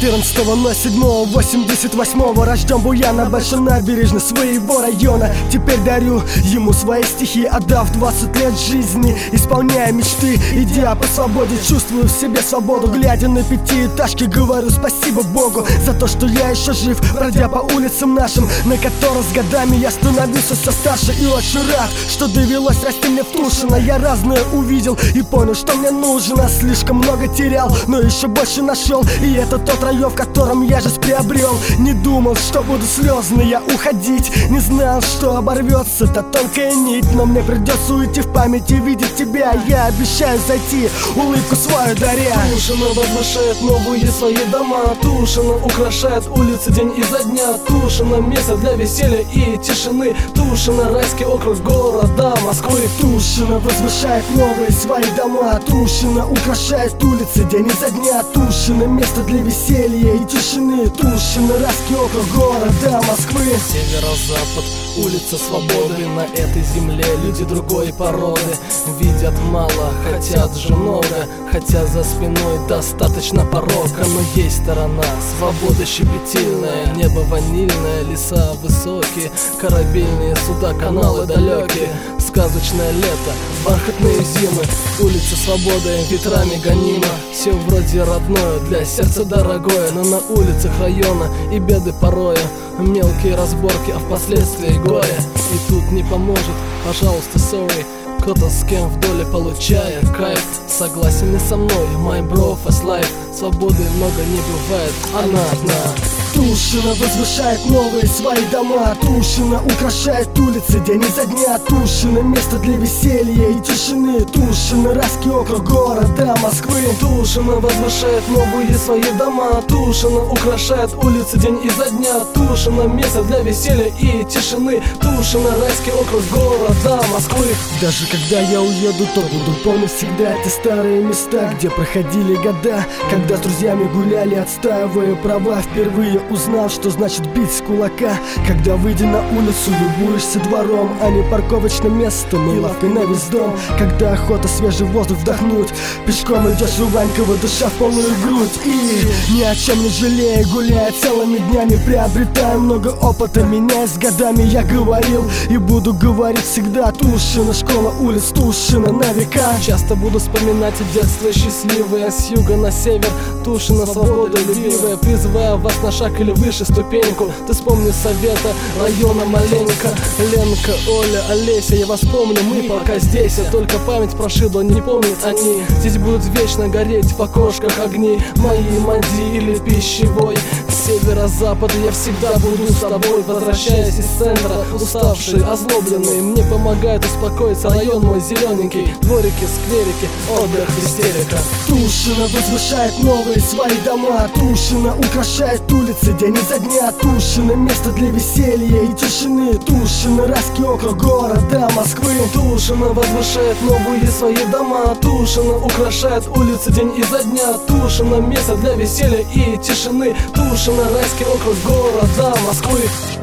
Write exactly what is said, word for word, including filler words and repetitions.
четырнадцатого ноль седьмого восемьдесят восьмого рожден был я на большой набережной своего района. Теперь дарю ему свои стихи, отдав двадцать лет жизни, исполняя мечты, идя по свободе, чувствую в себе свободу. Глядя на пятиэтажки, говорю спасибо Богу за то, что я еще жив, бродя по улицам нашим, на которых с годами я становился все старше. И очень рад, что довелось расти мне в Тушино. Я разное увидел и понял, что мне нужно. Слишком много терял, но еще больше нашел, и это тот район, в котором я жизнь приобрел. Не думал, что буду слезно я уходить, не знал, что оборвется та тонкая нить. Но мне придется уйти в память и видеть тебя. Я обещаю зайти, улыбку свою даря. Тушино возвышает новые свои дома, Тушино украшает улицы день изо дня. Тушино место для веселья и тишины, Тушино райский округ города Москвы. Тушино возвышает новые свои дома, Тушино украшает улицы день изо дня. Тушино место для веселья и тишины, Тушино райский округ города Москвы. Северо-запад, улица свободы. На этой земле люди другой породы. Видят мало, хотят же много, хотя за спиной достаточно порока. Но есть сторона свободы щепетильная, небо ванильное, леса высокие, корабельные суда, каналы далекие. Сказочное лето, бархатные зимы, улица свободы ветрами гонима. Все вроде родное, для сердца дорогое, но на улицах района и беды порою, мелкие разборки, а впоследствии горе. И тут не поможет, пожалуйста, sorry, кто-то с кем в доле получая кайф. Согласен ли со мной, my bro, fast life, свободы много не бывает, она одна. Тушино возвышает новые свои дома, Тушино украшает улицы день изо дня. Тушино место для веселья и тишины, Тушино райский округ города Москвы. Тушино возвышает новые свои дома, Тушино украшает улицы день изо дня. Тушино место для веселья и тишины, Тушино райский округ города Москвы. Даже когда я уеду, то буду помнить всегда эти старые места, где проходили года, когда с друзьями гуляли, отстаивая права. Впервые узнал, что значит бить с кулака, когда, выйдя на улицу, любуешься двором, а не парковочным местом и лавкой на весь дом. Когда охота свежий воздух вдохнуть, пешком идешь у Ванькова, душа в полную грудь. И ни о чем не жалея, гуляя целыми днями, приобретая много опыта, меняясь с годами. Я говорил и буду говорить всегда: Тушино, школа улиц, Тушино на века. Часто буду вспоминать и детство счастливое, с юга на север, Тушино свобода любивая, призывая вас на шаг или выше ступеньку. Ты вспомни совета района маленько, Ленка, Оля, Олеся, я вас помню, мы пока здесь, а только память прошибла, не помнят они. Здесь будут вечно гореть в окошках огни, мои Мади или Пищевой. С северо-запада я всегда буду с тобой, возвращаясь из центра, уставший, озлобленный, мне помогает успокоиться район мой зелененький, дворики, скверики, отдых, истерика. Тушино возвышает новые свои дома, Тушино украшает улицы день изо дня. Тушино место для веселья и тишины, Тушино райский округ города Москвы. Тушино возвышает новые свои дома, Тушино украшает улицы день изо дня. Тушино место для веселья и тишины, Тушино райский округ города Москвы.